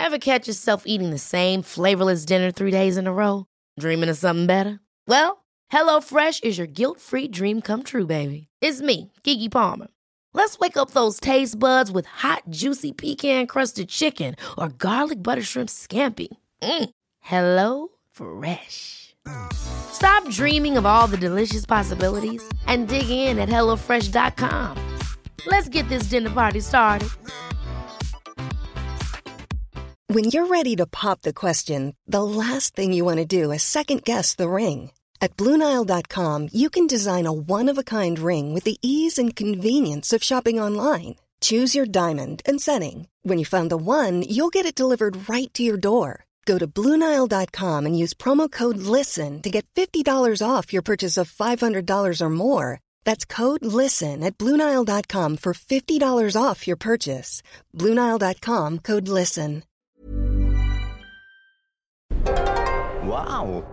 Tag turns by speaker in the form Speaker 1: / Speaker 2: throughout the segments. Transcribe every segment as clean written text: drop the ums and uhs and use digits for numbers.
Speaker 1: Ever catch yourself eating the same flavorless dinner 3 days in a row? Dreaming of something better? Well, HelloFresh is your guilt-free dream come true, baby. It's me, Keke Palmer. Let's wake up those taste buds with hot, juicy pecan-crusted chicken or garlic butter shrimp scampi. Hello Fresh. Stop dreaming of all the delicious possibilities and dig in at HelloFresh.com. Let's get this dinner party started.
Speaker 2: When you're ready to pop the question, the last thing you want to do is second-guess the ring. At BlueNile.com, you can design a one-of-a-kind ring with the ease and convenience of shopping online. Choose your diamond and setting. When you find the one, you'll get it delivered right to your door. Go to BlueNile.com and use promo code LISTEN to get $50 off your purchase of $500 or more. That's code LISTEN at BlueNile.com for $50 off your purchase. BlueNile.com, code LISTEN.
Speaker 3: Wow.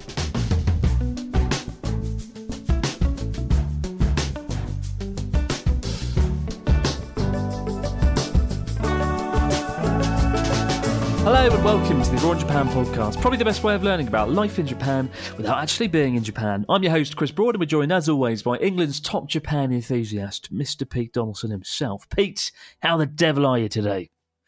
Speaker 4: Hello and welcome to the Raw in Japan podcast, probably the best way of learning about life in Japan without actually being in Japan. I'm your host, Chris Broad, and we're joined as always by England's top Japan enthusiast, Mr. Pete Donaldson himself. Pete, how the devil are you today?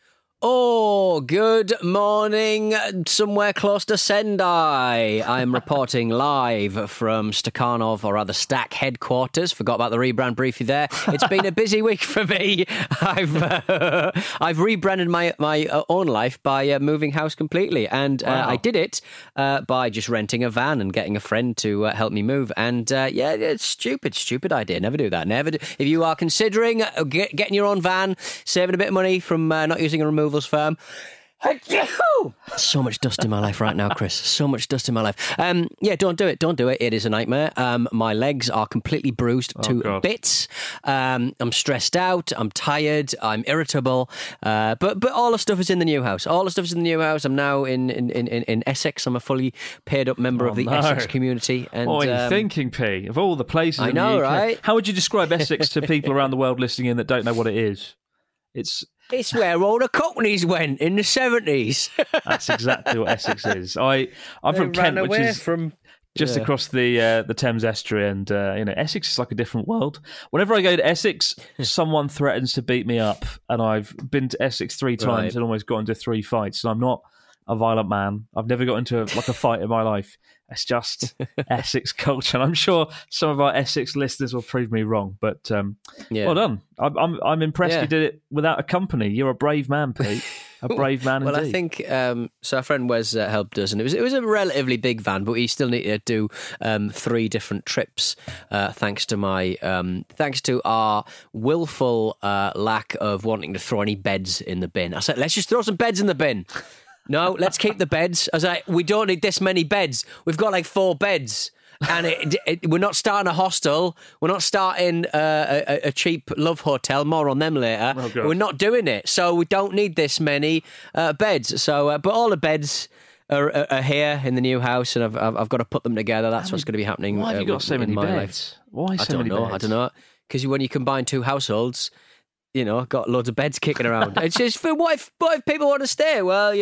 Speaker 5: Oh, good morning, somewhere close to Sendai. I'm reporting live from Stakhanov, or rather Stack headquarters. Forgot about the rebrand briefly there. It's been a busy week for me. I've rebranded my own life by moving house completely, and
Speaker 4: Wow.
Speaker 5: I did it by just renting a van and getting a friend to help me move. And yeah, it's stupid idea. Never do that. Never do. If you are considering getting your own van, saving a bit of money from not using a removals firm. So much dust in my life right now, Chris. So much dust in my life. Yeah, don't do it. Don't do it. It is a nightmare. My legs are completely bruised to bits. I'm stressed out. I'm tired. I'm irritable. But all the stuff is in the new house. All the stuff is in the new house. I'm now in Essex. I'm a fully paid up member of the Essex community. And,
Speaker 4: what are you thinking, P? Of all the places
Speaker 5: I
Speaker 4: in
Speaker 5: know,
Speaker 4: the UK,
Speaker 5: right?
Speaker 4: How would you describe Essex to people around the world listening in that don't know what it is?
Speaker 5: It's where all the cockneys went in the 70s.
Speaker 4: That's exactly what Essex is. I'm from Kent, which is just across the Thames estuary, and Essex is like a different world. Whenever I go to Essex, someone threatens to beat me up, and I've been to Essex 3 times and almost got into 3 fights. And I'm not a violent man. I've never got into a fight in my life. It's just Essex culture, and I'm sure some of our Essex listeners will prove me wrong. But well done. I'm impressed you did it without a company. You're a brave man, Pete. A brave man indeed.
Speaker 5: Well, I think so. Our friend Wes helped us, and it was a relatively big van, but we still needed to do 3 different trips. Thanks to our willful lack of wanting to throw any beds in the bin. I said, let's just throw some beds in the bin. No, let's keep the beds. I was like, we don't need this many beds. We've got like 4 beds. And we're not starting a hostel. We're not starting a cheap love hotel. More on them later.
Speaker 4: Oh,
Speaker 5: we're not doing it. So we don't need this many beds. So, but all the beds are here in the new house, and I've got to put them together. That's what's going to be happening.
Speaker 4: Why have you got so many beds? Why so many beds?
Speaker 5: I don't know. Because when you combine 2 households, got loads of beds kicking around. It's just for what if people want to stay? Well,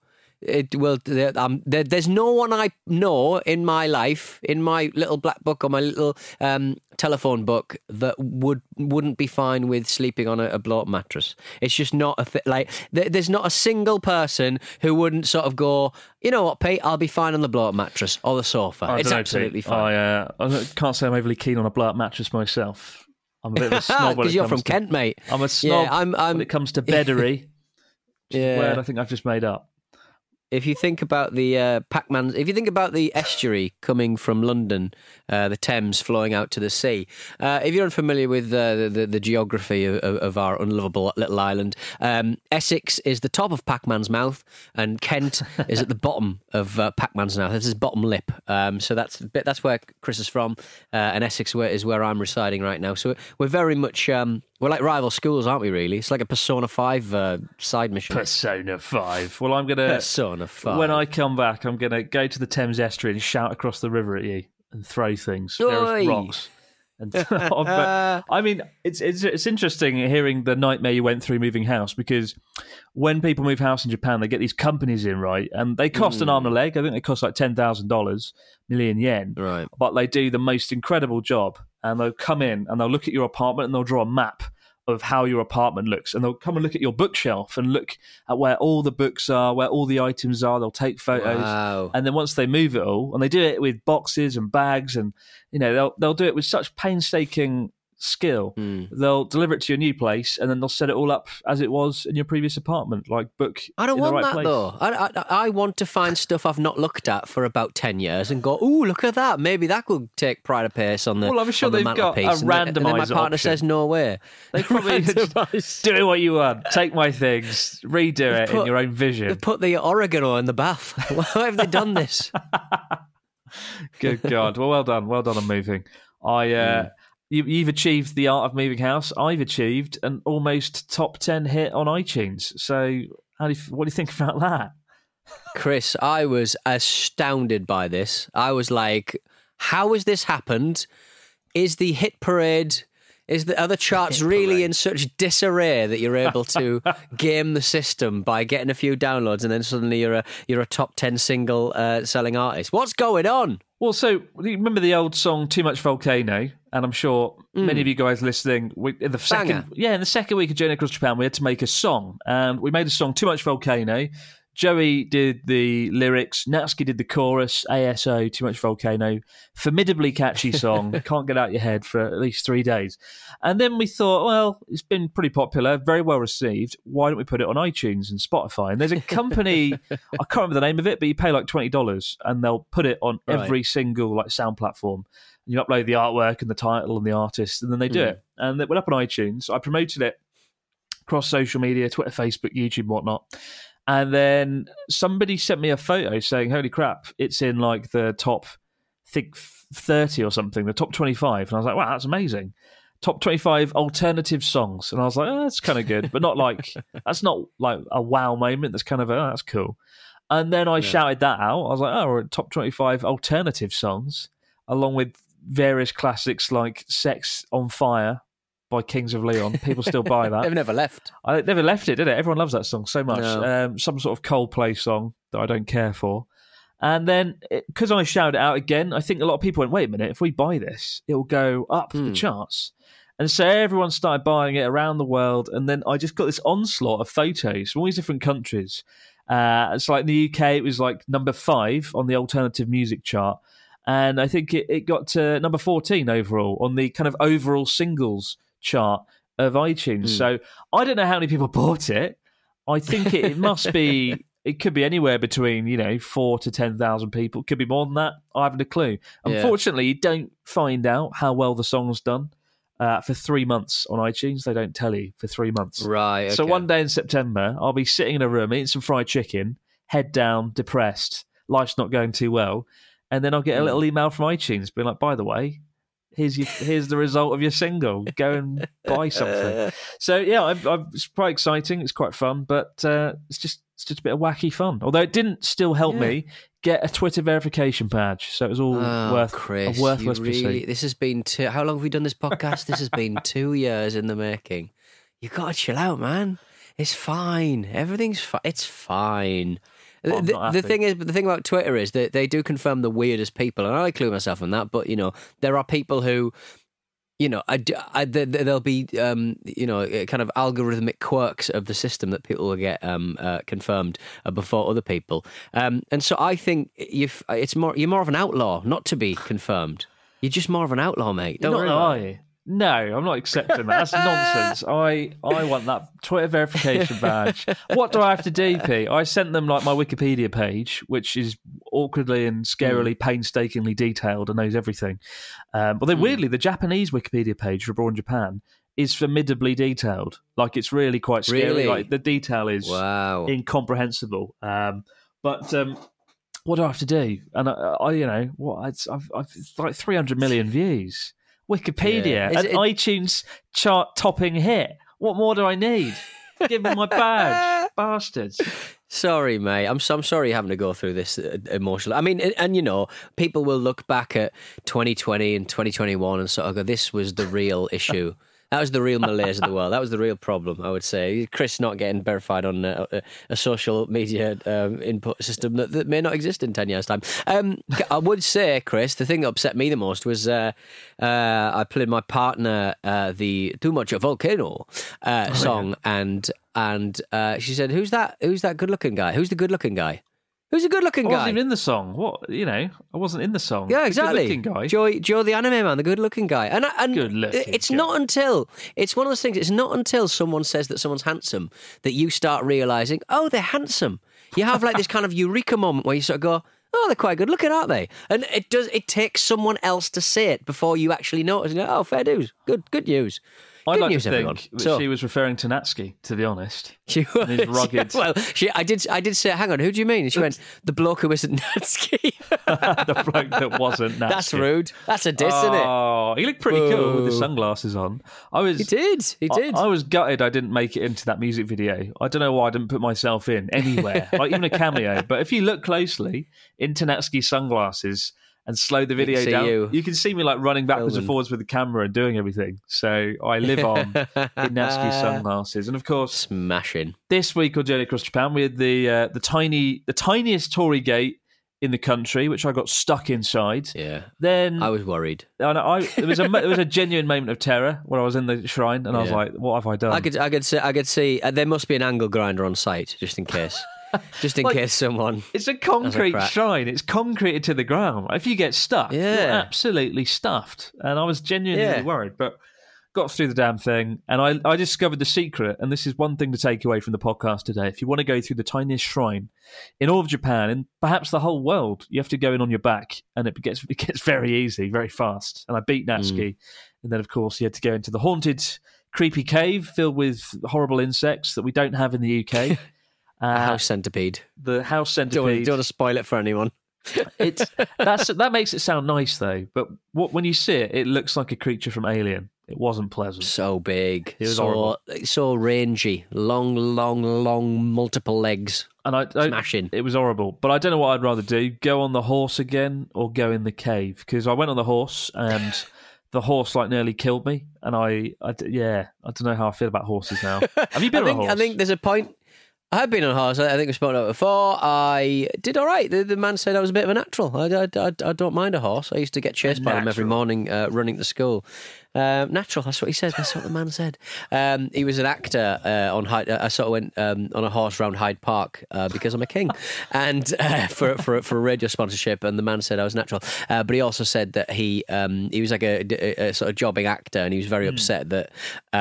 Speaker 5: there's no one I know in my life, in my little black book or my little telephone book, that wouldn't be fine with sleeping on a blow-up mattress. It's just not there's not a single person who wouldn't sort of go, you know what, Pete, I'll be fine on the blow-up mattress or the sofa. It's absolutely fine.
Speaker 4: I can't say I'm overly keen on a blow-up mattress myself. I'm a bit of a snob
Speaker 5: because you're from Kent, mate.
Speaker 4: I'm a snob when it comes to beddery, which is a word I think I've just made up.
Speaker 5: If you think about the Pac-Man, if you think about the estuary coming from London, the Thames flowing out to the sea, if you're unfamiliar with the geography of our unlovable little island, Essex is the top of Pac-Man's mouth, and Kent is at the bottom of Pac-Man's mouth. This is bottom lip. So that's where Chris is from, and Essex is where I'm residing right now. So we're very much we're like rival schools, aren't we, really? It's like a Persona 5 side mission.
Speaker 4: Persona 5. Well, I'm going to...
Speaker 5: Persona 5.
Speaker 4: When I come back, I'm going to go to the Thames estuary and shout across the river at you and throw things. There are rocks. And I mean, it's interesting hearing the nightmare you went through moving house, because when people move house in Japan, they get these companies in, right? And they cost an arm and a leg. I think they cost like $10,000, million yen.
Speaker 5: Right.
Speaker 4: But they do the most incredible job. And they'll come in and they'll look at your apartment and they'll draw a map of how your apartment looks, and they'll come and look at your bookshelf and look at where all the books are, where all the items are. They'll take photos, and then once they move it all, and they do it with boxes and bags, and they'll do it with such painstaking skill. They'll deliver it to your new place, and then they'll set it all up as it was in your previous apartment, like book.
Speaker 5: I don't
Speaker 4: in
Speaker 5: want
Speaker 4: the right
Speaker 5: that
Speaker 4: place.
Speaker 5: though. I want to find stuff I've not looked at for about 10 years and go, ooh, look at that. Maybe that could take pride of pace on the.
Speaker 4: Well, I'm sure
Speaker 5: on the
Speaker 4: they've got a
Speaker 5: mantelpiece.
Speaker 4: randomizer.
Speaker 5: And then my partner says no way.
Speaker 4: They probably do what you want. Take my things, redo it in your own vision.
Speaker 5: They've put the oregano in the bath. Why have they done this?
Speaker 4: Good God. Well done on moving. You've achieved the art of moving house. I've achieved an almost top 10 hit on iTunes. So what do you think about that?
Speaker 5: Chris, I was astounded by this. I was like, how has this happened? Is the hit parade... Are the charts really in such disarray that you're able to game the system by getting a few downloads and then suddenly you're a top 10 single selling artist? What's going on?
Speaker 4: Well, so you remember the old song "Too Much Volcano," and I'm sure many of you guys listening in the second week of Journey Across Japan, we had to make a song, and we made a song "Too Much Volcano." Joey did the lyrics, Natsuki did the chorus, ASO, Too Much Volcano, formidably catchy song, can't get out your head for at least 3 days. And then we thought, well, it's been pretty popular, very well received, why don't we put it on iTunes and Spotify? And there's a company, I can't remember the name of it, but you pay like $20 and they'll put it on every single like sound platform. And you upload the artwork and the title and the artist, and then they do it. And it went up on iTunes. I promoted it across social media, Twitter, Facebook, YouTube, whatnot. And then somebody sent me a photo saying, holy crap, it's in like the top, I think 30 or something, the top 25. And I was like, wow, that's amazing. Top 25 alternative songs. And I was like, oh, that's kind of good. But not like, that's not like a wow moment. That's kind of, oh, that's cool. And then I shouted that out. I was like, oh, we're at top 25 alternative songs, along with various classics like Sex on Fire by Kings of Leon. People still buy that.
Speaker 5: They've never left.
Speaker 4: They never left it, did it? Everyone loves that song so much.
Speaker 5: No.
Speaker 4: Some sort of Coldplay song that I don't care for. And then, because I shouted it out again, I think a lot of people went, wait a minute, if we buy this, it will go up the charts. And so everyone started buying it around the world. And then I just got this onslaught of photos from all these different countries. It's like in the UK, it was like number 5 on the alternative music chart. And I think it got to number 14 overall on the kind of overall singles chart of iTunes. So I don't know how many people bought it. I think it must be, it could be anywhere between, 4,000 to 10,000 people. It could be more than that. I haven't a clue. Unfortunately, you don't find out how well the song's done for 3 months on iTunes. They don't tell you for 3 months.
Speaker 5: Right. Okay.
Speaker 4: So one day in September, I'll be sitting in a room eating some fried chicken, head down, depressed, life's not going too well. And then I'll get a little email from iTunes being like, by the way, here's the result of your single. Go and buy something. So yeah, it's quite exciting. It's quite fun, but it's just a bit of wacky fun. Although it didn't still help me get a Twitter verification badge, so it was all
Speaker 5: Chris,
Speaker 4: a worthless pursuit.
Speaker 5: This has been how long have we done this podcast? This has been 2 years in the making. You got to chill out, man. It's fine. Everything's fine. It's fine. The thing about Twitter is that they do confirm the weirdest people, and I include myself in that. But there are people who, there'll be kind of algorithmic quirks of the system that people will get confirmed before other people, and so I think you're more of an outlaw not to be confirmed. You're just more of an outlaw, mate. Don't worry about it.
Speaker 4: No, I'm not accepting that. That's nonsense. I want that Twitter verification badge. What do I have to do, Pete? I sent them like my Wikipedia page, which is awkwardly and scarily painstakingly detailed and knows everything. But then weirdly, the Japanese Wikipedia page for Abroad in Japan is formidably detailed. Like it's really quite scary.
Speaker 5: Really?
Speaker 4: Like the detail is incomprehensible. But what do I have to do? And I've like 300 million views. Wikipedia, an iTunes chart topping hit. What more do I need? Give me my badge. bastards.
Speaker 5: Sorry, mate. I'm sorry you're having to go through this emotional. I mean, and you know, people will look back at 2020 and 2021 and sort of go, this was the real issue. That was the real malaise of the world. That was the real problem, I would say. Chris not getting verified on a social media input system that may not exist in 10 years' time. I would say, Chris, the thing that upset me the most was I played my partner the Too Much a Volcano song, and she said, "Who's that good-looking guy? Who's the good-looking guy? Who's the good-looking guy?"
Speaker 4: I wasn't even in the song. What? You know, I wasn't in the song.
Speaker 5: Yeah, exactly.
Speaker 4: The good-looking guy.
Speaker 5: Joe, the anime man, the good-looking guy. And
Speaker 4: good-looking
Speaker 5: it's
Speaker 4: guy.
Speaker 5: not until it's one of those things. It's not until someone says that someone's handsome that you start realizing, oh, they're handsome. You have like this kind of eureka moment where you sort of go, oh, they're quite good looking, aren't they? And it takes someone else to say it before you actually notice. And go, oh, fair dues. Good news.
Speaker 4: I'd
Speaker 5: Good
Speaker 4: like
Speaker 5: news,
Speaker 4: to think
Speaker 5: everyone.
Speaker 4: that she was referring to Natsuki, to be honest.
Speaker 5: She was.
Speaker 4: And his rugged.
Speaker 5: Well, I did say, hang on, who do you mean? And she went, the bloke who isn't Natsuki.
Speaker 4: The bloke that wasn't Natsuki.
Speaker 5: That's rude. That's a diss, isn't it?
Speaker 4: Oh, he looked pretty cool with the sunglasses on.
Speaker 5: He did.
Speaker 4: I was gutted I didn't make it into that music video. I don't know why I didn't put myself in anywhere, like even a cameo. But if you look closely into Natsuki's sunglasses and slow the video down, you can see me like running backwards and forwards with the camera and doing everything. So I live on in Natsuki's sunglasses. And of course,
Speaker 5: smashing.
Speaker 4: This week on Journey Across Japan, we had the tiniest torii gate in the country, which I got stuck inside.
Speaker 5: Yeah.
Speaker 4: Then
Speaker 5: I was worried.
Speaker 4: There was a genuine moment of terror when I was in the shrine, and I was like, "What have I done?"
Speaker 5: I could see there must be an angle grinder on site just in case. Just in case someone...
Speaker 4: It's a concrete shrine. It's concreted to the ground. If you get stuck, you're absolutely stuffed. And I was genuinely worried, but got through the damn thing. And I discovered the secret, and this is one thing to take away from the podcast today. If you want to go through the tiniest shrine in all of Japan, and perhaps the whole world, you have to go in on your back, and it gets very easy, very fast. And I beat Natsuki. And then, of course, you had to go into the haunted, creepy cave filled with horrible insects that we don't have in the UK.
Speaker 5: House centipede.
Speaker 4: The house centipede.
Speaker 5: Don't want to spoil it for anyone.
Speaker 4: That makes it sound nice though. But when you see it, it looks like a creature from Alien. It wasn't pleasant.
Speaker 5: So big.
Speaker 4: It was horrible.
Speaker 5: So rangy. Long, multiple legs.
Speaker 4: And
Speaker 5: smashing.
Speaker 4: It was horrible. But I don't know what I'd rather do: go on the horse again or go in the cave. Because I went on the horse and the horse nearly killed me. And I don't know how I feel about horses now. Have you been on a horse?
Speaker 5: I think there's a point. I have been on a horse. I think we've spoken about it before. I did all right. The man said I was a bit of a natural. I don't mind a horse. I used to get chased by him every morning running to school. Natural, that's what he says. That's what the man said. He was an actor on Hyde. I sort of went on a horse around Hyde Park because I'm a king, and for a radio sponsorship. And the man said I was natural, but he also said that he was like a sort of jobbing actor, and he was very upset that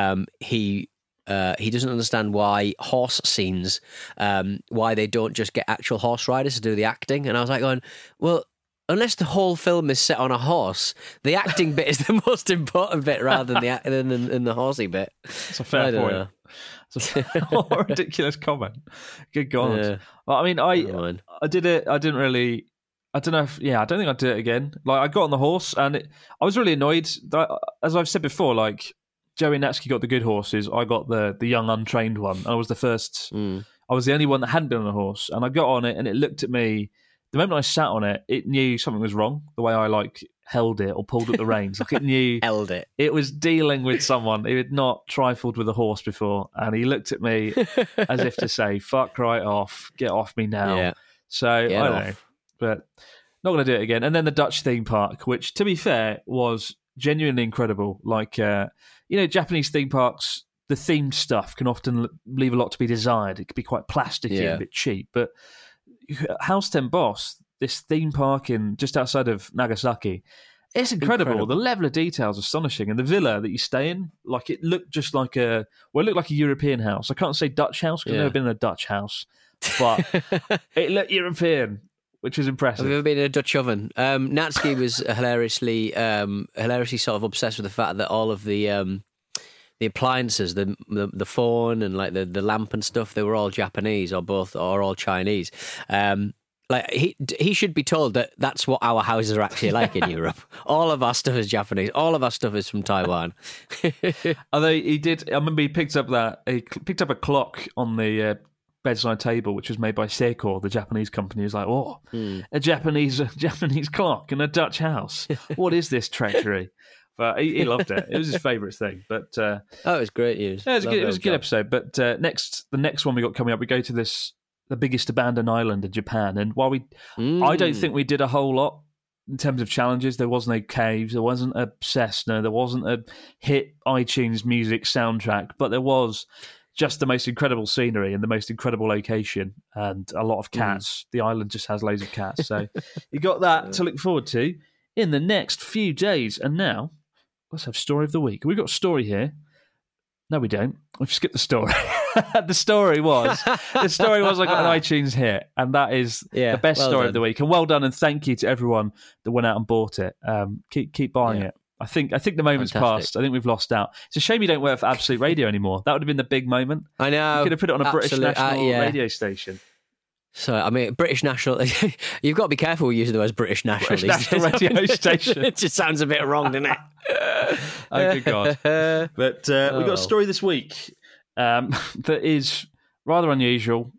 Speaker 5: he doesn't understand why horse scenes, why they don't just get actual horse riders to do the acting. And I was like going, well, unless the whole film is set on a horse, the acting bit is the most important bit rather than the horsey bit.
Speaker 4: That's a fair point. It's a ridiculous comment. Good God. Yeah. Well, I mean, I did it. I didn't really... I don't know if... Yeah, I don't think I'd do it again. I got on the horse and I was really annoyed. As I've said before, Joey and Natsuki got the good horses. I got the young, untrained one. I was the first. I was the only one that hadn't been on a horse. And I got on it, and it looked at me. The moment I sat on it, it knew something was wrong. The way I held it or pulled at the reins, it knew
Speaker 5: held it.
Speaker 4: It was dealing with someone who had not trifled with a horse before, and he looked at me as if to say, "Fuck right off, get off me now." Yeah. So I don't know, but not going to do it again. And then the Dutch theme park, which, to be fair, was genuinely incredible. Japanese theme parks, the themed stuff can often leave a lot to be desired. It could be quite plasticky and a bit cheap. But House Ten Boss, this theme park just outside of Nagasaki, it's incredible. The level of detail is astonishing. And the villa that you stay in, it looked just it looked like a European house. I can't say Dutch house because I've never been in a Dutch house, but it looked European, which is impressive.
Speaker 5: Have you ever been in a Dutch oven? Natsuki was hilariously sort of obsessed with the fact that all of the appliances, the phone and the lamp and stuff, they were all Japanese or all Chinese. He should be told that that's what our houses are actually like in Europe. All of our stuff is Japanese. All of our stuff is from Taiwan.
Speaker 4: Although he did, I remember he picked up a clock on the bedside table, which was made by Seiko, the Japanese company. He was like, a Japanese clock in a Dutch house. What is this treachery? But he loved it. It was his favourite thing. But
Speaker 5: it was great news.
Speaker 4: Yeah, it was a good episode. But the next one we got coming up, we go to the biggest abandoned island in Japan. And while I don't think we did a whole lot in terms of challenges. There was no caves, there wasn't a Cessna, there wasn't a hit iTunes music soundtrack, but there was just the most incredible scenery and the most incredible location and a lot of cats. The island just has loads of cats. So you got that to look forward to in the next few days. And now, let's have Story of the Week. We've got a story here. No, we don't. We've skipped the story. The story was I got an iTunes hit, and that is the best story of the week. And well done, and thank you to everyone that went out and bought it. Keep buying it. I think the moment's passed. I think we've lost out. It's a shame you don't work for Absolute Radio anymore. That would have been the big moment.
Speaker 5: I know.
Speaker 4: You could have put it on a British national radio station.
Speaker 5: So, I mean, British National, you've got to be careful with using the words British National.
Speaker 4: British National Radio Station.
Speaker 5: It just sounds a bit wrong, doesn't it?
Speaker 4: Oh, good God. But we've got a story this week that is rather unusual.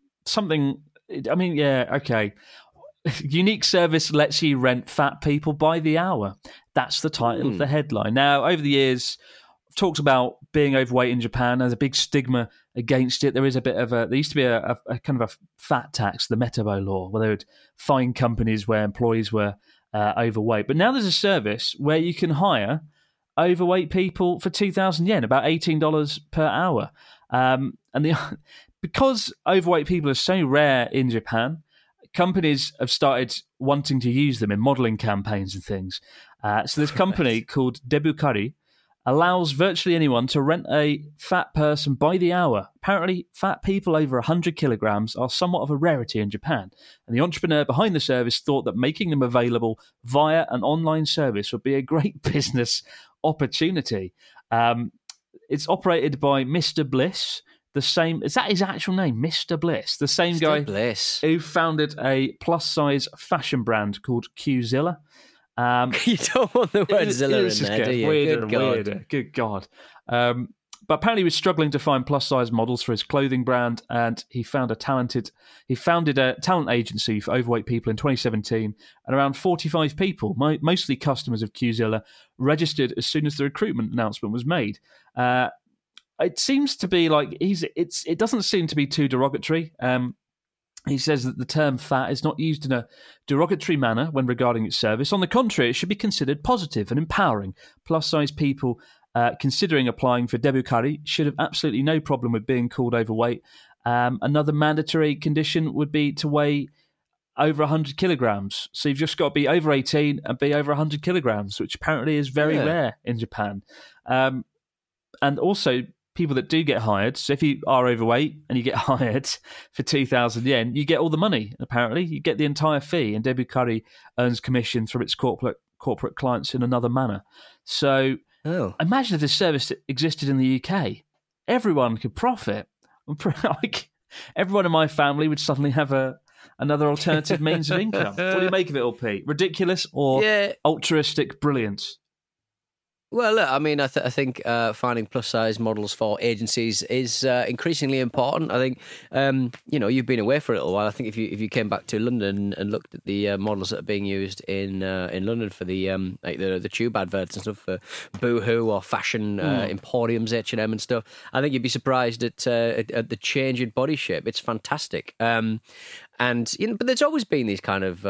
Speaker 4: Unique service lets you rent fat people by the hour. That's the title of the headline. Now, over the years, I've talked about being overweight in Japan. There's a big stigma against it. There is there used to be a kind of a fat tax, the Metabo law, where they would fine companies where employees were overweight. But now there's a service where you can hire overweight people for 2,000 yen, about $18 per hour. Because overweight people are so rare in Japan, companies have started wanting to use them in modelling campaigns and things. So this company called Debukari allows virtually anyone to rent a fat person by the hour. Apparently, fat people over 100 kilograms are somewhat of a rarity in Japan, and the entrepreneur behind the service thought that making them available via an online service would be a great business opportunity. It's operated by Mr. Bliss. Is that his actual name, Mr. Bliss? The same Mr. guy
Speaker 5: Bliss,
Speaker 4: who founded a plus-size fashion brand called Qzilla.
Speaker 5: You don't want the word Zilla in there, do you?
Speaker 4: Weirder. Good God. But apparently he was struggling to find plus-size models for his clothing brand, and he founded a talent agency for overweight people in 2017, and around 45 people, mostly customers of Qzilla, registered as soon as the recruitment announcement was made. It seems to be like it doesn't seem to be too derogatory. He says that the term fat is not used in a derogatory manner when regarding its service. On the contrary, it should be considered positive and empowering. Plus-size people considering applying for Debukari should have absolutely no problem with being called overweight. Another mandatory condition would be to weigh over 100 kilograms. So you've just got to be over 18 and be over 100 kilograms, which apparently is very rare in Japan. And also, people that do get hired, so if you are overweight and you get hired for 2,000 yen, you get all the money, apparently. You get the entire fee, and Debukari earns commission from its corporate clients in another manner. So imagine if this service existed in the UK. Everyone could profit. Like, everyone in my family would suddenly have another alternative means of income. What do you make of it all, Pete? Ridiculous or altruistic brilliance?
Speaker 5: Well, look, I mean, I think finding plus-size models for agencies is increasingly important. I think, you've been away for a little while. I think if you came back to London and looked at the models that are being used in London for the tube adverts and stuff for Boohoo or fashion emporiums, H&M and stuff, I think you'd be surprised at the change in body shape. It's fantastic. But there's always been these kind of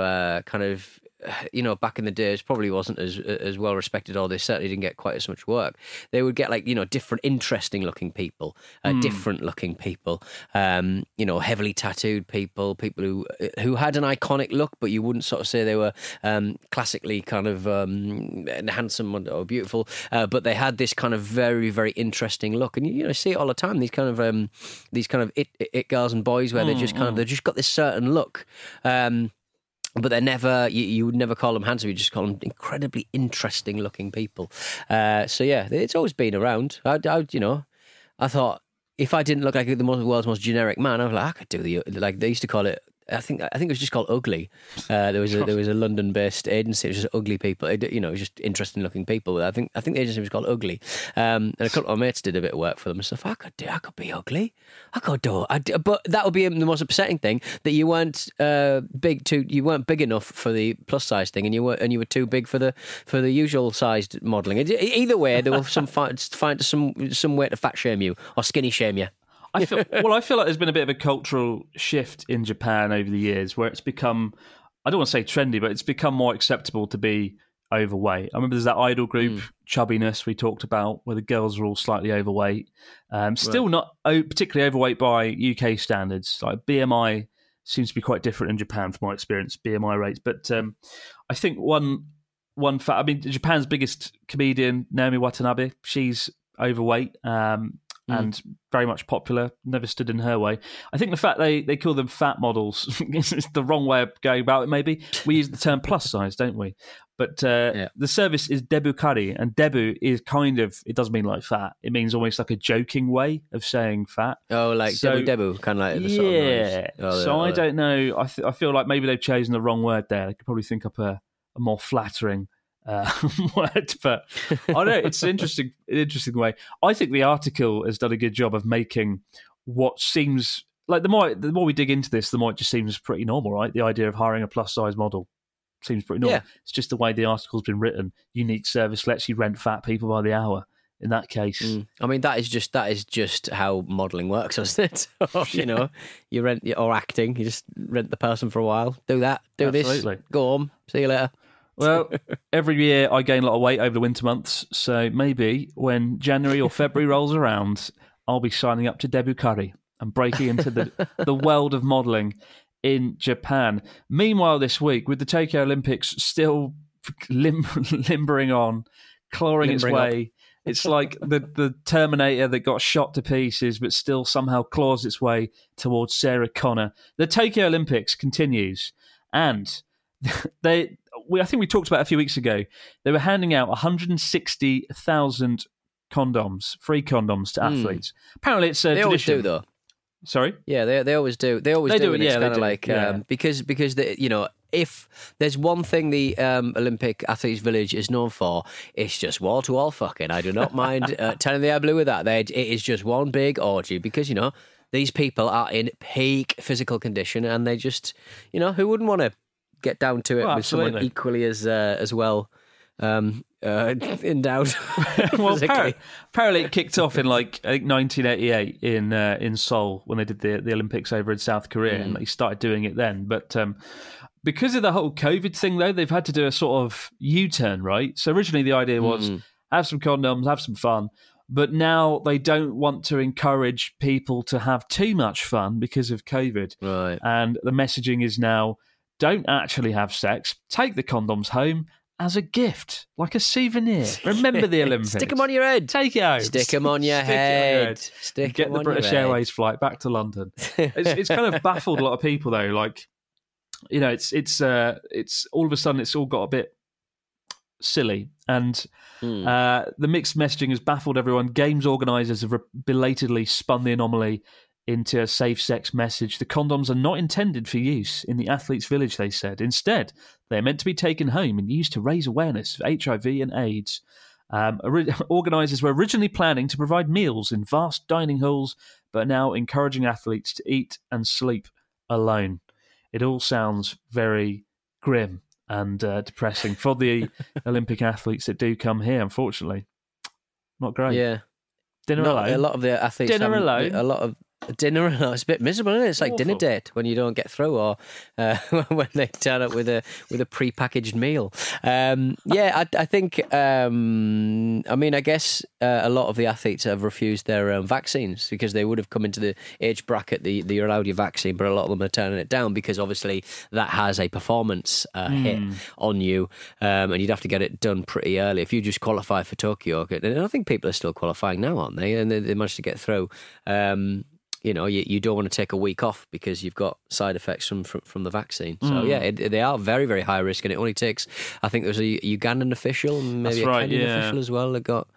Speaker 5: back in the days, probably wasn't as well respected, or they certainly didn't get quite as much work. They would get different, interesting looking people, different looking people, heavily tattooed people who had an iconic look, but you wouldn't sort of say they were classically kind of handsome or beautiful, but they had this kind of very, very interesting look, and you see it all the time. These kind of it girls and boys where they've just got this certain look. But they're never, you would never call them handsome, you just call them incredibly interesting looking people. It's always been around. I thought if I didn't look like the world's most generic man, I was like, I could do they used to call it I think it was just called Ugly. There was a London-based agency. It was just ugly people. It was just interesting-looking people. I think the agency was called Ugly, and a couple of my mates did a bit of work for them and stuff. I could be ugly. I could do it. But that would be the most upsetting thing, that you weren't you weren't big enough for the plus size thing, and you were too big for the usual sized modelling. Either way, there will find some way to fat shame you or skinny shame you.
Speaker 4: I feel like there's been a bit of a cultural shift in Japan over the years where it's become, I don't want to say trendy, but it's become more acceptable to be overweight. I remember there's that idol group, Chubbiness, we talked about, where the girls are all slightly overweight. Still not particularly overweight by UK standards. Like BMI seems to be quite different in Japan from my experience, BMI rates. But I think one fact, I mean, Japan's biggest comedian, Naomi Watanabe, she's overweight. And very much popular, never stood in her way. I think the fact they call them fat models is the wrong way of going about it, maybe. We use the term plus size, don't we? But the service is debu kari, and debu is it doesn't mean like fat. It means almost like a joking way of saying fat.
Speaker 5: Oh, like debu, kind of like the sort of noise.
Speaker 4: I don't know. I feel like maybe they've chosen the wrong word there. They could probably think up a more flattering word, but I don't know, it's an interesting way. I think the article has done a good job of making what seems like the more we dig into this, the more it just seems pretty normal, right? The idea of hiring a plus size model seems pretty normal. Yeah. It's just the way the article's been written. Unique service lets you rent fat people by the hour. In that case,
Speaker 5: I mean that is just how modelling works, isn't it? You know, you rent or acting, you just rent the person for a while. Do that, Absolutely. This, go home, see you later.
Speaker 4: Well, every year I gain a lot of weight over the winter months, so maybe when January or February rolls around, I'll be signing up to Debu Kari and breaking into the world of modelling in Japan. Meanwhile, this week, with the Tokyo Olympics still limbering on, clawing its way, it's like the Terminator that got shot to pieces but still somehow claws its way towards Sarah Connor. The Tokyo Olympics continues, and I think we talked about it a few weeks ago. They were handing out 160,000 condoms, free condoms to athletes. Apparently, it's a tradition.
Speaker 5: Always do, though.
Speaker 4: Sorry?
Speaker 5: Yeah, they always do. They always do. And it's kind of like because if there's one thing the Olympic Athletes Village is known for, it's just wall to wall fucking. I do not mind telling the blue with that. It is just one big orgy because these people are in peak physical condition, and they just who wouldn't want to get down to it with someone equally as well endowed.
Speaker 4: Well, apparently it kicked off in I think 1988 in Seoul when they did the Olympics over in South Korea, and they started doing it then. But because of the whole COVID thing, though, they've had to do a sort of U-turn, right? So originally the idea was have some condoms, have some fun. But now they don't want to encourage people to have too much fun because of COVID.
Speaker 5: Right.
Speaker 4: And the messaging is now, don't actually have sex. Take the condoms home as a gift, like a souvenir. Remember the Olympics.
Speaker 5: Stick them on your head.
Speaker 4: Take it home.
Speaker 5: Stick them on your head. Stick
Speaker 4: Get the British Airways flight back to London. It's kind of baffled a lot of people, though. Like, it's all of a sudden it's all got a bit silly, and the mixed messaging has baffled everyone. Games organisers have belatedly spun the anomaly into a safe sex message. The condoms are not intended for use in the athletes' village, they said. Instead, they're meant to be taken home and used to raise awareness of HIV and AIDS. Organisers were originally planning to provide meals in vast dining halls, but are now encouraging athletes to eat and sleep alone. It all sounds very grim and depressing for the Olympic athletes that do come here, unfortunately. Not great.
Speaker 5: Yeah.
Speaker 4: Dinner alone.
Speaker 5: A lot of the athletes...
Speaker 4: Dinner alone.
Speaker 5: A lot of... Dinner, it's a bit miserable, isn't it? It's like dinner date when you don't get through, or when they turn up with a pre-packaged meal. I think. I mean, I guess a lot of the athletes have refused their vaccines because they would have come into the age bracket that you're allowed your vaccine, but a lot of them are turning it down because obviously that has a performance hit on you, and you'd have to get it done pretty early. If you just qualify for Tokyo, and I think people are still qualifying now, aren't they? And they managed to get through. You don't want to take a week off because you've got side effects from the vaccine. So they are very, very high risk, and it only takes. I think there was a Ugandan official, maybe a Kenyan official as well that got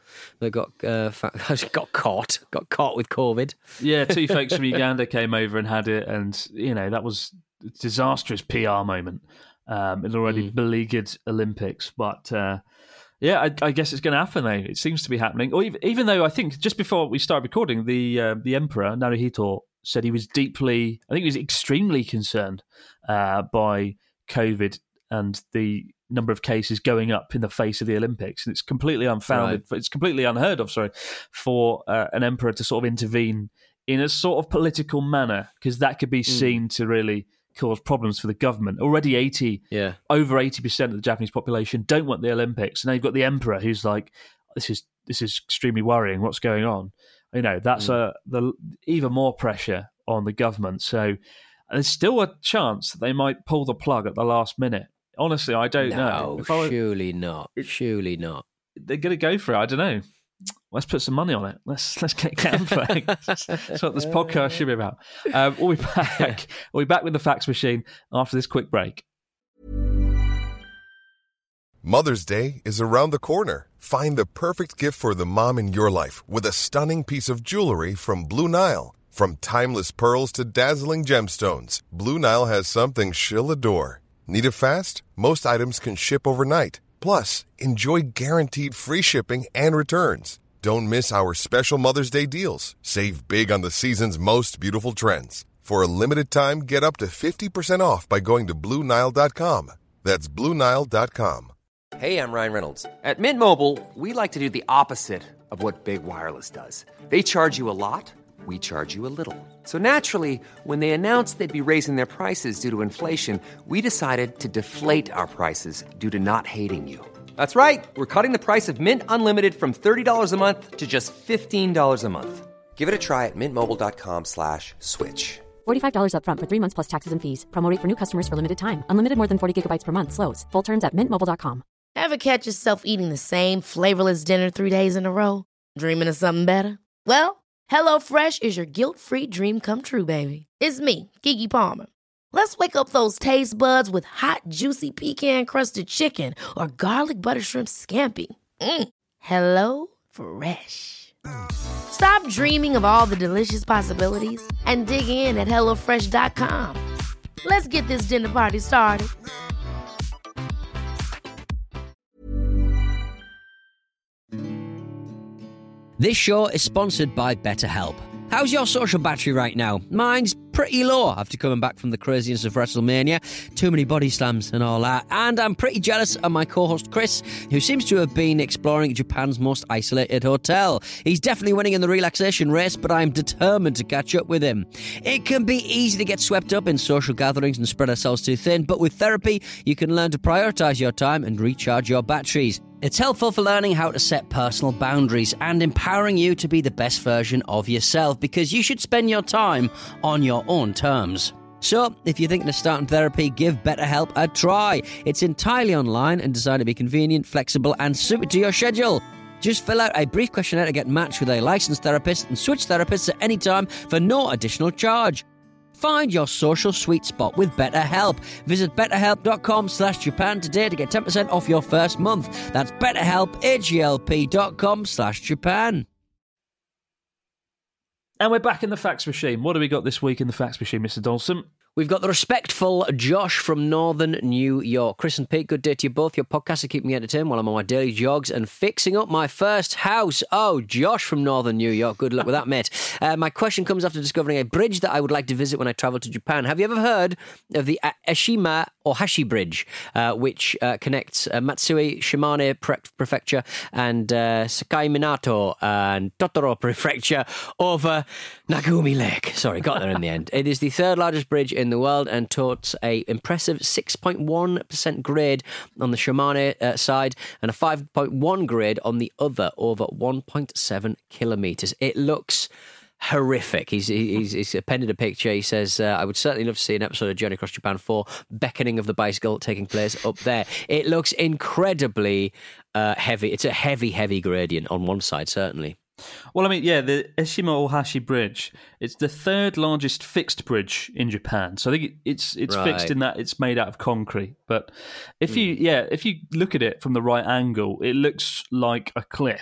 Speaker 5: caught with COVID.
Speaker 4: Yeah, two folks from Uganda came over and had it, and that was disastrous PR moment. An already beleaguered Olympics, but I guess it's going to happen. Though it seems to be happening. Or even though I think just before we started recording, the Emperor Naruhito said he was extremely concerned by COVID and the number of cases going up in the face of the Olympics. And it's completely unfounded. Right. It's completely unheard of. For an emperor to sort of intervene in a sort of political manner, because that could be seen to really cause problems for the government. Already over 80% of the Japanese population don't want the Olympics, and now you've got the emperor who's like, this is extremely worrying. What's going on? That's the even more pressure on the government. So there's still a chance that they might pull the plug at the last minute. Honestly, I don't know.
Speaker 5: Surely not. Surely not.
Speaker 4: They're going to go for it. I don't know. Let's put some money on it. Let's get gambling. That's what this podcast should be about. We'll be back. We'll be back with the fax machine after this quick break.
Speaker 6: Mother's Day is around the corner. Find the perfect gift for the mom in your life with a stunning piece of jewelry from Blue Nile. From timeless pearls to dazzling gemstones, Blue Nile has something she'll adore. Need it fast? Most items can ship overnight. Plus, enjoy guaranteed free shipping and returns. Don't miss our special Mother's Day deals. Save big on the season's most beautiful trends. For a limited time, get up to 50% off by going to BlueNile.com. That's BlueNile.com.
Speaker 7: Hey, I'm Ryan Reynolds. At Mint Mobile, we like to do the opposite of what Big Wireless does. They charge you a lot. We charge you a little. So naturally, when they announced they'd be raising their prices due to inflation, we decided to deflate our prices due to not hating you. That's right. We're cutting the price of Mint Unlimited from $30 a month to just $15 a month. Give it a try at mintmobile.com/switch.
Speaker 8: $45 up front for 3 months plus taxes and fees. Promo rate for new customers for limited time. Unlimited more than 40 gigabytes per month. Slows full terms at mintmobile.com.
Speaker 1: Ever catch yourself eating the same flavorless dinner 3 days in a row? Dreaming of something better? Well, HelloFresh is your guilt-free dream come true, baby. It's me, Keke Palmer. Let's wake up those taste buds with hot, juicy pecan-crusted chicken or garlic butter shrimp scampi. Hello Fresh. Stop dreaming of all the delicious possibilities and dig in at HelloFresh.com. Let's get this dinner party started.
Speaker 5: This show is sponsored by BetterHelp. How's your social battery right now? Mine's pretty low after coming back from the craziness of WrestleMania. Too many body slams and all that. And I'm pretty jealous of my co-host Chris, who seems to have been exploring Japan's most isolated hotel. He's definitely winning in the relaxation race, but I'm determined to catch up with him. It can be easy to get swept up in social gatherings and spread ourselves too thin, but with therapy, you can learn to prioritise your time and recharge your batteries. It's helpful for learning how to set personal boundaries and empowering you to be the best version of yourself, because you should spend your time on your own terms. So, if you're thinking of starting therapy, give BetterHelp a try. It's entirely online and designed to be convenient, flexible and suited to your schedule. Just fill out a brief questionnaire to get matched with a licensed therapist and switch therapists at any time for no additional charge. Find your social sweet spot with BetterHelp. Visit betterhelp.com/Japan today to get 10% off your first month. That's BetterHelp, HELP.com/Japan.
Speaker 4: And we're back in the fax machine. What do we got this week in the fax machine, Mr. Dawson?
Speaker 5: We've got the respectful Josh from Northern New York. Chris and Pete, good day to you both. Your podcasts are keeping me entertained while I'm on my daily jogs and fixing up my first house. Oh, Josh from Northern New York. Good luck with that, mate. My question comes after discovering a bridge that I would like to visit when I travel to Japan. Have you ever heard of the Eshima Ohashi Bridge, which connects Matsui, Shimane Prefecture and Sakai Minato and Totoro Prefecture over Nagumi Lake? Sorry, got there in the end. It is the third largest bridge in the world and totes a impressive 6.1% grade on the Shimane side and a 5.1 grade on the other, over 1.7 kilometres. It looks horrific. He's appended a picture. He says, I would certainly love to see an episode of Journey Across Japan 4, Beckoning of the Bicycle, taking place up there. It looks incredibly heavy. It's a heavy gradient on one side, certainly.
Speaker 4: Well, I mean, yeah, the Eshima Ohashi Bridge, it's the third largest fixed bridge in Japan. So I think it's right. Fixed in that it's made out of concrete. But if you look at it from the right angle, it looks like a cliff.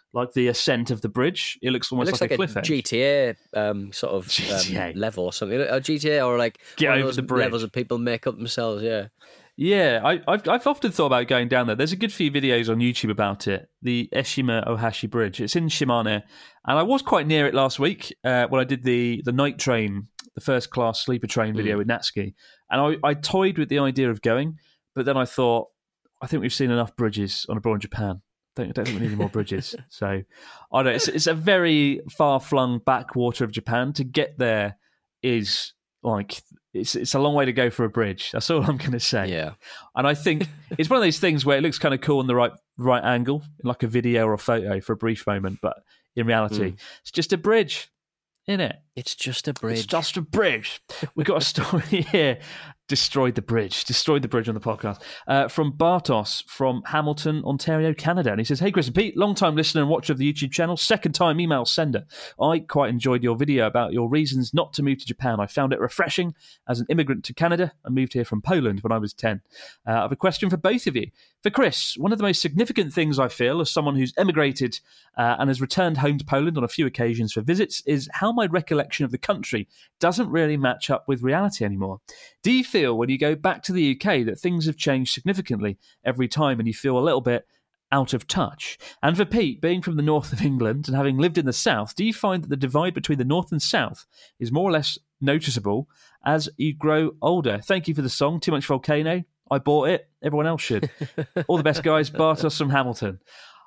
Speaker 4: like the ascent of the bridge. It looks almost like a cliff edge.
Speaker 5: GTA sort of
Speaker 4: GTA.
Speaker 5: Level or something. A GTA or like
Speaker 4: Get over the bridge.
Speaker 5: Levels that people make up themselves, yeah.
Speaker 4: Yeah, I've often thought about going down there. There's a good few videos on YouTube about it, the Eshima Ohashi Bridge. It's in Shimane, and I was quite near it last week when I did the night train, the first class sleeper train video with Natsuki, and I toyed with the idea of going, but then I thought, I think we've seen enough bridges on Abroad in Japan. I don't think we need any more bridges. So, I don't know. It's a very far-flung backwater of Japan. To get there is like it's a long way to go for a bridge. That's all I'm going to say.
Speaker 5: Yeah,
Speaker 4: and I think it's one of those things where it looks kind of cool in the right angle, like a video or a photo for a brief moment, but in reality, it's just a bridge, isn't it?
Speaker 5: It's just a bridge.
Speaker 4: It's just a bridge. We've got a story here. Destroyed the bridge on the podcast. From Bartos from Hamilton, Ontario, Canada. And he says, hey, Chris and Pete, long-time listener and watcher of the YouTube channel, second-time email sender. I quite enjoyed your video about your reasons not to move to Japan. I found it refreshing as an immigrant to Canada. I moved here from Poland when I was 10. I have a question for both of you. For Chris, one of the most significant things I feel as someone who's emigrated and has returned home to Poland on a few occasions for visits is how my recollection of the country doesn't really match up with reality anymore. Do you feel when you go back to the UK that things have changed significantly every time and you feel a little bit out of touch? And for Pete, being from the north of England and having lived in the south, do you find that the divide between the north and south is more or less noticeable as you grow older? Thank you for the song, Too Much Volcano. I bought it. Everyone else should. All the best, guys. Bartos from Hamilton.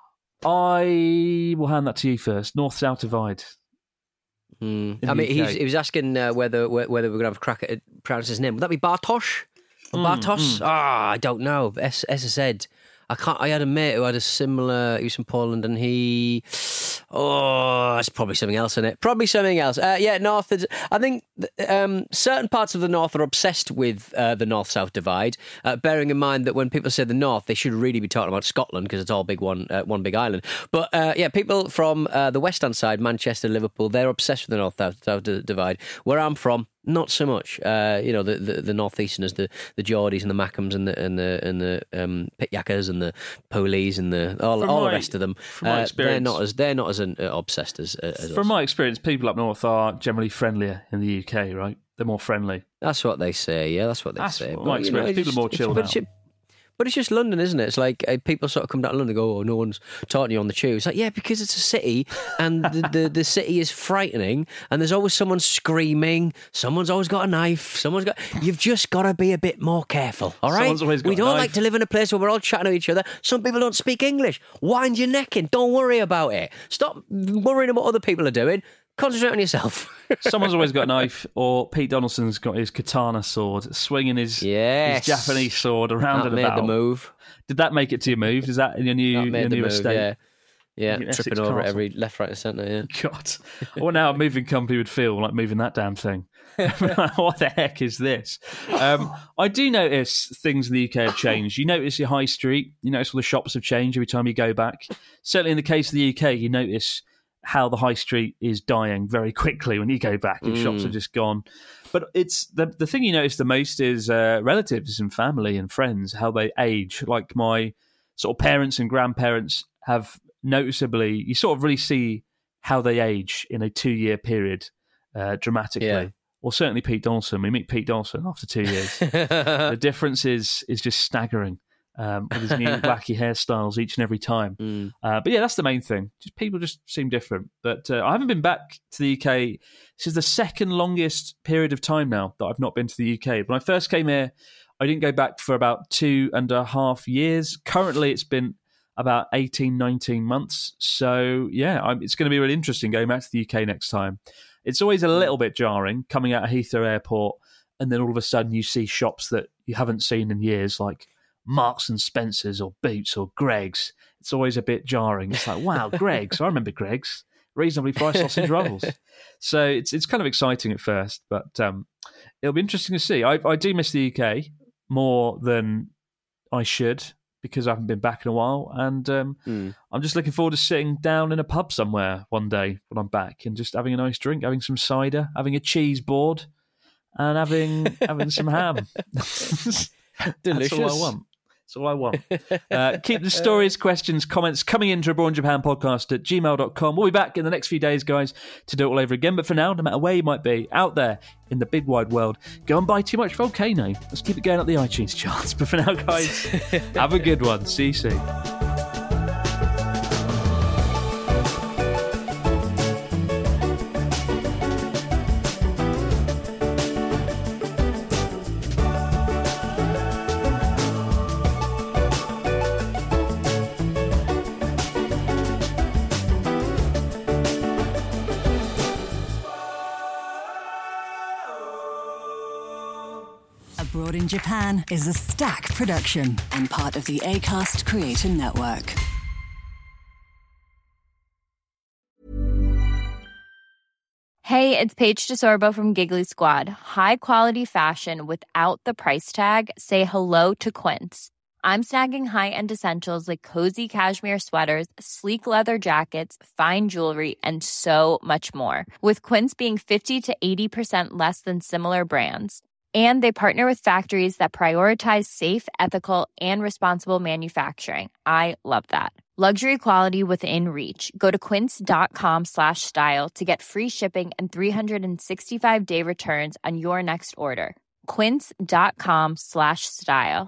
Speaker 4: I will hand that to you first. North-south divide.
Speaker 5: I mean, he was asking whether we're going to have a crack at pronounce his name. Would that be Bartosz? Or Bartos? I don't know. SSZ. I had a mate who had a similar. He was from Poland, and he. Oh, it's probably something else in it. Probably something else. Yeah, north. I think certain parts of the north are obsessed with the north-south divide. Bearing in mind that when people say the north, they should really be talking about Scotland because it's all one big island. But yeah, people from the western side, Manchester, Liverpool, they're obsessed with the north-south divide. Where I'm from, not so much. The northeasterners, the Geordies and the Mackhams and the Pityakas and the Polies and all the rest of them. They're not as obsessed as
Speaker 4: From
Speaker 5: us.
Speaker 4: my experience, people up north are generally friendlier in the UK, right? They're more friendly.
Speaker 5: That's what they say. Yeah, that's what they say.
Speaker 4: My experience. People are more chilled out.
Speaker 5: But it's just London, isn't it? It's like people sort of come down to London and go, oh, no one's talking to you on the tube. It's like, yeah, because it's a city and the city is frightening and there's always someone screaming. Someone's always got a knife. You've just got to be a bit more careful, all right? We don't like to live in a place where we're all chatting to each other. Some people don't speak English. Wind your neck in. Don't worry about it. Stop worrying about what other people are doing. Concentrate on yourself.
Speaker 4: Someone's always got a knife, or Pete Donaldson's got his katana sword, swinging his Japanese sword around and about.
Speaker 5: That made the move.
Speaker 4: Did that make it to your move? Is that in your new estate?
Speaker 5: Yeah, tripping over it every left, right and centre, yeah.
Speaker 4: God. I wonder how a moving company would feel like moving that damn thing. What the heck is this? I do notice things in the UK have changed. You notice your high street, you notice all the shops have changed every time you go back. Certainly in the case of the UK, you notice how the high street is dying very quickly when you go back and shops are just gone. But it's the thing you notice the most is relatives and family and friends, how they age. Like my sort of parents and grandparents have noticeably, you sort of really see how they age in a 2-year period dramatically. Yeah. Well, certainly Pete Donaldson. We meet Pete Donaldson after 2 years. The difference is just staggering. With his new wacky hairstyles each and every time. But yeah, that's the main thing. Just people just seem different. But I haven't been back to the UK. This is the second longest period of time now that I've not been to the UK. When I first came here, I didn't go back for about 2.5 years. Currently, it's been about 18, 19 months. So yeah, it's going to be really interesting going back to the UK next time. It's always a little bit jarring coming out of Heathrow Airport and then all of a sudden you see shops that you haven't seen in years, like Marks and Spencer's or Boots or Greggs. It's always a bit jarring. It's like, wow, Greggs. I remember Greggs. Reasonably priced sausage rolls. So it's kind of exciting at first, but it'll be interesting to see. I do miss the UK more than I should because I haven't been back in a while, and I'm just looking forward to sitting down in a pub somewhere one day when I'm back and just having a nice drink, having some cider, having a cheese board, and having some ham.
Speaker 5: Delicious.
Speaker 4: That's all I want. That's all I want. Keep the stories, questions, comments coming into abroadinjapanpodcast@gmail.com. We'll be back in the next few days, guys, to do it all over again. But for now, no matter where you might be out there in the big wide world, go and buy Too Much Volcano. Let's keep it going up the iTunes charts. But for now, guys, have a good one. See you soon.
Speaker 9: Abroad in Japan is a Stack production and part of the Acast Creator Network.
Speaker 10: Hey, it's Paige DeSorbo from Giggly Squad. High quality fashion without the price tag. Say hello to Quince. I'm snagging high-end essentials like cozy cashmere sweaters, sleek leather jackets, fine jewelry, and so much more. With Quince being 50 to 80% less than similar brands. And they partner with factories that prioritize safe, ethical, and responsible manufacturing. I love that. Luxury quality within reach. Go to quince.com/style to get free shipping and 365-day returns on your next order. Quince.com/style.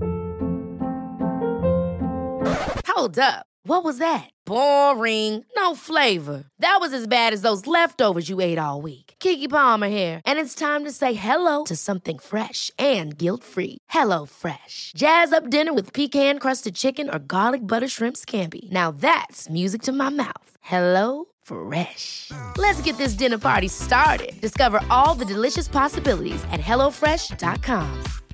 Speaker 1: Hold up. What was that? Boring. No flavor. That was as bad as those leftovers you ate all week. Keke Palmer here. And it's time to say hello to something fresh and guilt-free. Hello Fresh. Jazz up dinner with pecan-crusted chicken or garlic butter shrimp scampi. Now that's music to my mouth. Hello Fresh. Let's get this dinner party started. Discover all the delicious possibilities at HelloFresh.com.